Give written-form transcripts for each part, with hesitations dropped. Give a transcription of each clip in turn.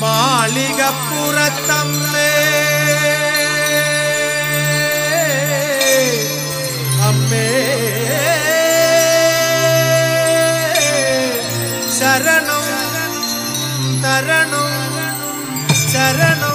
മാളികപ്പുറത്തമ്മേ അമ്മേ ശരണം തരണം ശരണം.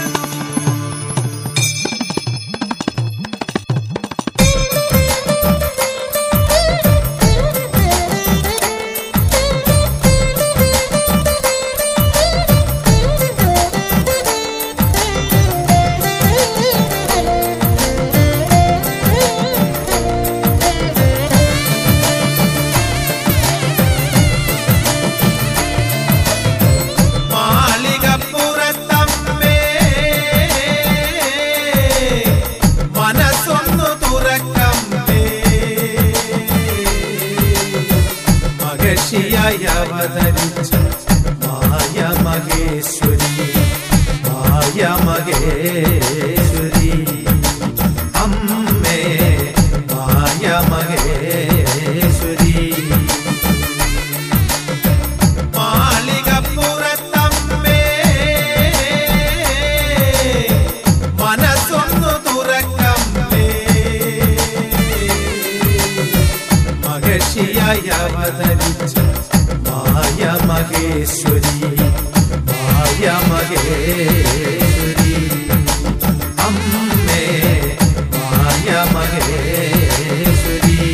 അവതരിച്ച മായ മഹേശ്വരി മായ മഹേശ്വരി അമ്മേ മായ മഹേശ്വരി. മാളികപ്പുറത്തമ്മേ മനസ്സൊന്നു തുറക്കമ്മേ മഹർഷിയായി അവതരിച്ച മായ മഹേശ്വരി മായ മഹേശ്വരി അമ്മേ മായ മഹേശ്വരി.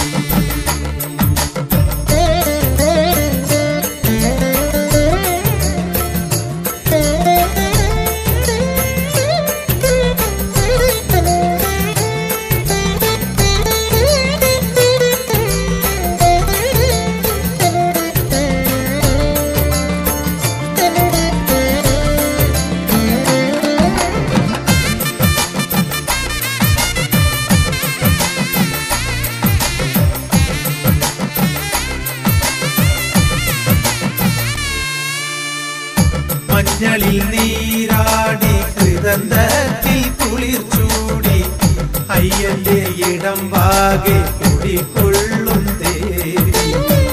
മഞ്ഞളിൽ നീരാടി കൃതന്തത്തിൽ കുളിർ ചൂടി അയ്യന്റെ ഇടം വാകെ കുടികൊള്ളും ദേവി.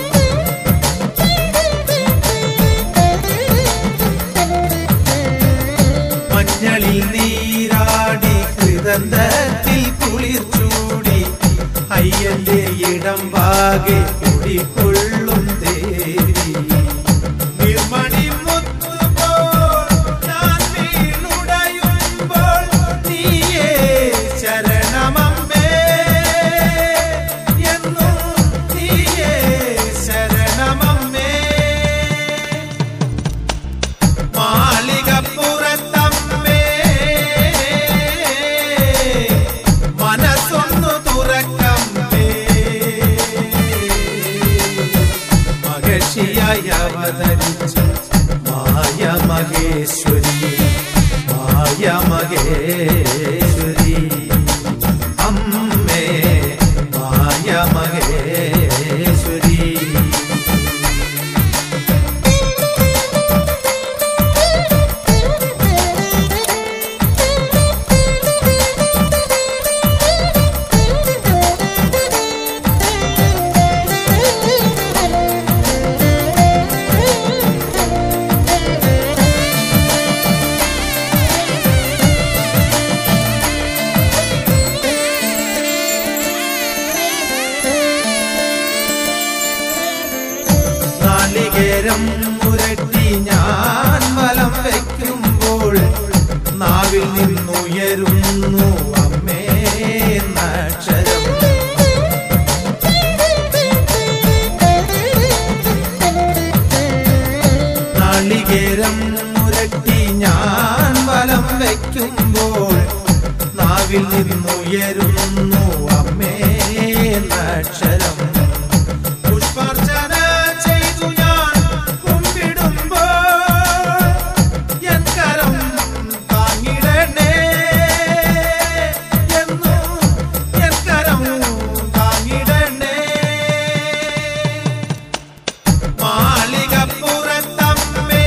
മഞ്ഞളിൽ നീരാടി കൃതന്തത്തിൽ കുളിർ ചൂടി അയ്യന്റെ ഇടം വാകെ കുടികൊള്ളും ദേവി. നിർമ്മണി അവതരിച്ച മായ മഹേശ്വരി മായ മഹേശ്വരി അമ്മേ മായ മഹേശ്വരി. നാളികേരം പുരട്ടി ഞാൻ വലം വയ്ക്കുമ്പോൾ നാവിൽ നിന്നുയരുന്നു അമ്മേ എന്നക്ഷരം. നാളികേരം പുരട്ടി ഞാൻ വലം വയ്ക്കുമ്പോൾ നാവിൽ നിന്നുയരുന്നു അമ്മേ എന്നക്ഷരം. പുഷ്പാർച്ചന ചെയ്തു ഞാൻ കുമ്പിടുമ്പോൾ എൻ കരം താങ്ങിടണേ എന്നും എൻ കരം താങ്ങിടണേ. മാളികപ്പുറത്തമ്മേ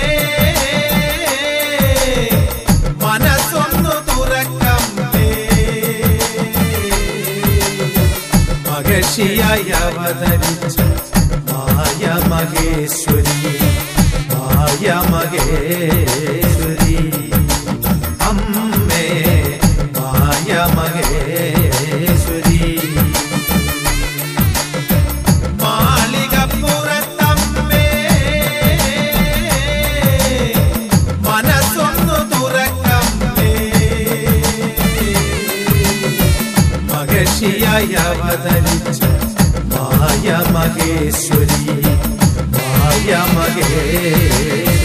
മനസ്സൊന്നു തുറക്കമ്മേ മഹർഷിയായി അവതരിച്ച മായ മഹേശ്വരി മായ മായമഹേശ്വരി അമ്മേ മായമഹേശ്വരി മാളികപ്പുറത്തമ്മേ മനസ്സൊന്നു തുറക്കമ്മേ മഹർഷിയായി അവതരിച്ച മായമഹേശ്വരി മായമഹേശ്വരി